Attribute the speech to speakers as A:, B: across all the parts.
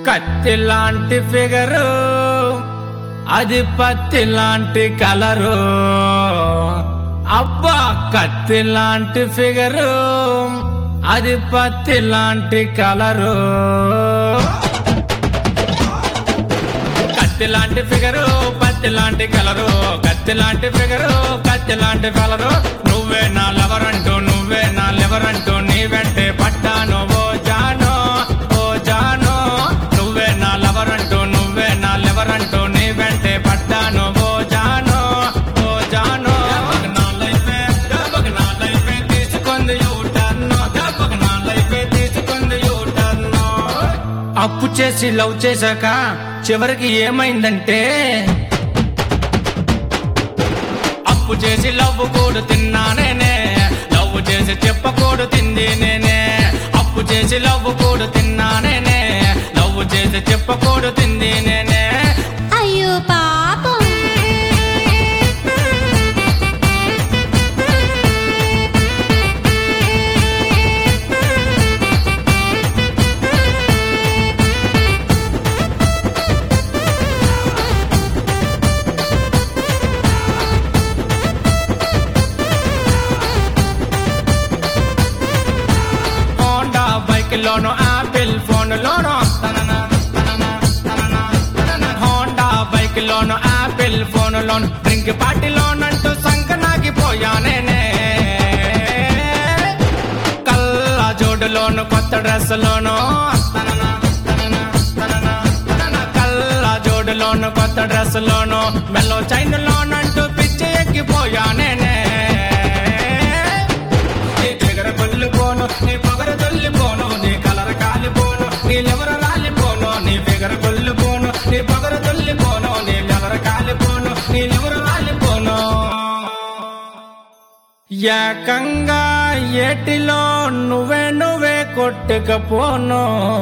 A: కత్తి లాంటి ఫిగరు, అది పత్తి లాంటి కలరు. అబ్బా కత్తి లాంటి ఫిగరు, అది పత్తి లాంటి కలరు. కత్తి లాంటి ఫిగరు, పత్తి లాంటి కలరు. కత్తి లాంటి ఫిగరు, కత్తి లాంటి కలరు. నువ్వే నా లవరంటూ, నువ్వే నా లెవరంటూ, నీ వెంటే పట్టాను ఓ జానో, ఓ జానో. నువ్వే నా లవరంటూ, నువ్వే నా లెవరంటూ, నీ వెంటే పట్టాను ఓ జానో, ఓ జానో. నా లైఫే తీసుకుంది యూటర్న్, నా లైఫే తీసుకుంది యూటర్న్. అప్పు చేసి లవ్ చేశాక చివరికి ఏమైందంటే, అప్పు చేసి లవ్ కూడు తిన్నా నేనే, లవ్ చేసి చెప్పకూడు తింది నేనే. అప్పు చేసి లవ్ కూడు తిన్నా నేనే, లవ్ చేసి చెప్పకూడు తింది నేనే.
B: అయ్యో పాపం.
A: Honda bike loan, Apple phone loan, Honda bike loan, Apple phone loan, drink party లోనంటూ సంకనాగిపోయానేనే. కళ్ళ జోడులోను, కొత్త డ్రెస్ లోను, కళ్ళ జోడులోను, కొత్త డ్రెస్ లోను, మెల్లో చైన్ లోనంటూ పిచ్చి ఎక్కిపోయానేనే. నీ దగ్గర కొల్లిపోను, నీ పొగర తొల్లిపోను, నీ కలర్ కాలిపోను, నీ లెవర రాలిపోను. నీ ఫిగర కొల్లిపోను, నీ పొగర తొల్లిపోను, నీ లెవర కాలిపోను, నీ లెవర రాలిపోను. ఏకంగా ఏటిలో నువ్వే కొట్టుకపోను,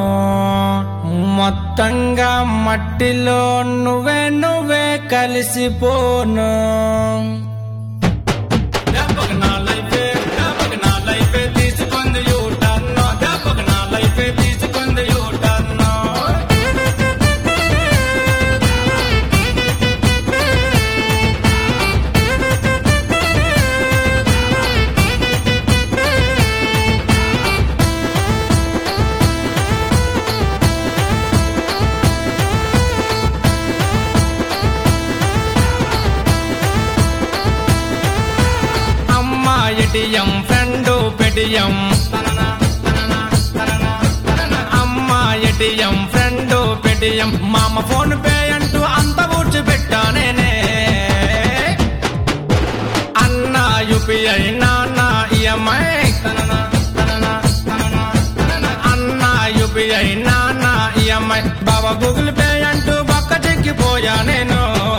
A: మొత్తంగా మట్టిలో నువ్వే కలిసిపోను. నా లైఫే తీసుకుంది యూటర్న్, నా లైఫే తీసుకుంది యూటర్న్. ఎటిఎం ఫ్రెండు పెటిఎం, అమ్మా ఎటిఎం ఫ్రెండు పెటిఎం, మామ ఫోన్ పే అంటూ అంత ఊడ్చి పెట్టానేనే. అన్న యూపీఐ, నాన్న ఈఎంఐ, అన్న యూపీఐ, నాన్న ఈఎంఐ, బాబా గూగుల్ పే అంటూ బక్క చెక్కిపోయా నేను.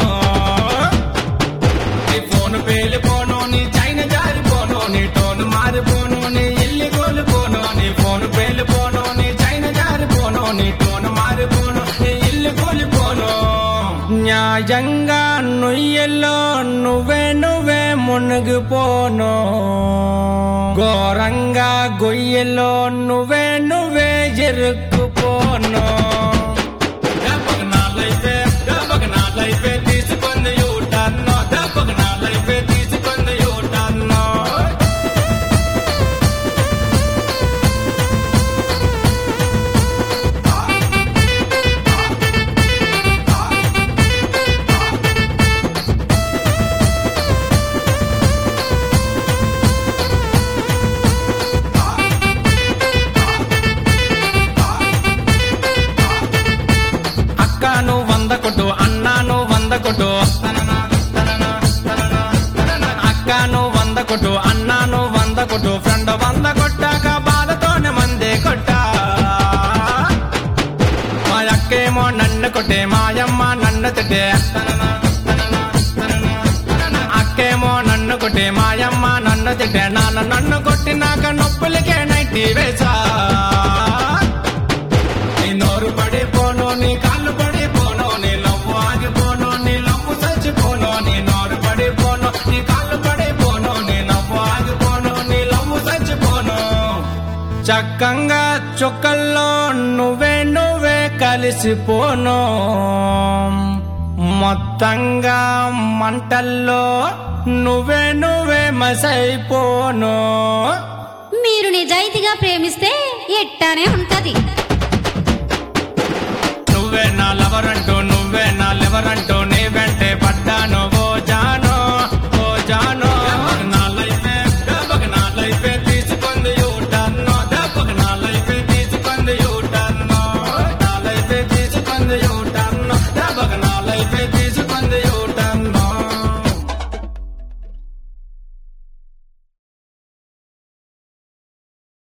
A: నీ ఫోన్ పేలిపోను, నీ చైన్ జారిపోను, నీ టోన్ మారిపోను, నీ ఇల్లు కోల్పోను. నీ ఫోన్ పేలిపోను, నీ చైన్ జారిపోను, నీ టోన్ మారిపోను, నీ ఇల్లు కోల్పోను. న్యాయంగా నుయ్యలో నువ్వే మునిగిపోను, ఘోరంగా గొయ్యలో నువ్వే ఎరుక్కుపోను. నా లైఫే తీసుకుంది యూటర్న్, నా లైఫే తీసుకుంది యూటర్న్. అక్కను 100 కొట్టు, అన్నాను 100 కొట్టు, అక్కను 100 కొట్టు, అన్నాను 100 కొట్టు, ఫ్రెండ్ 100 కొట్టాక బాధతోనే మందే కొట్టా. మా అక్కేమో నన్ను కొట్టే, మాయమ్మ నన్ను తిట్టే. అక్కేమో నన్ను కొట్టే, మాయమ్మ నన్ను తిట్టే. నాన్న నన్ను కొట్టినాక నొప్పులకే నైటీ వేసా. నీ నోరు పడిపోను, నీ కాళ్ళు పడిపోను, నీ లవ్వు ఆగిపోను, నీ లవ్వు చచ్చిపోను. నీ నోరు పడిపోను, నీ కాళ్ళు పడిపోను, నీ లవ్వు ఆగిపోను, నీ లవ్వు చచ్చిపోను. చక్కంగా చుక్కల్లో నువ్వే కలిసిపోను మొత్తంగా మంటల్లో నువ్వే మసైపోను.
B: మీరు నిజాయితీగా ప్రేమిస్తే ఎట్టానే ఉంటది.
A: నువ్వే నా లవరంటూ నువ్వే నా లెవరంటూ నీ వెంటే పడ్డాను